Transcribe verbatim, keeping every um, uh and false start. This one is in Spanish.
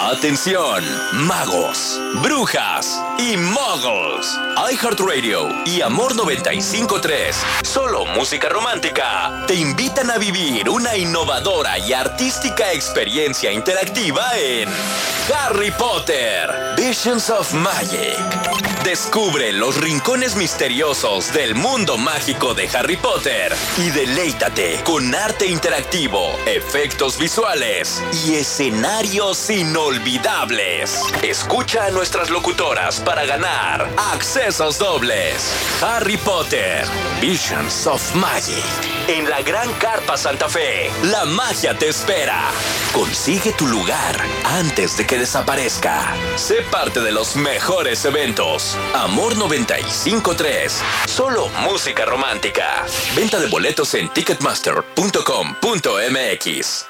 Atención, magos, brujas y muggles. iHeartRadio y Amor noventa y cinco punto tres, solo música romántica, te invitan a vivir una innovadora y artística experiencia interactiva en Harry Potter, Visions of Magic. Descubre los rincones misteriosos del mundo mágico de Harry Potter y deleítate con arte interactivo, efectos visuales y escenarios inolvidables. Escucha a nuestras locutoras para ganar accesos dobles. Harry Potter, Visions of Magic. En la Gran Carpa Santa Fe, la magia te espera. Consigue tu lugar antes de que desaparezca. Sé parte de los mejores eventos. Amor noventa y cinco punto tres. Solo música romántica. Venta de boletos en ticketmaster punto com punto m x.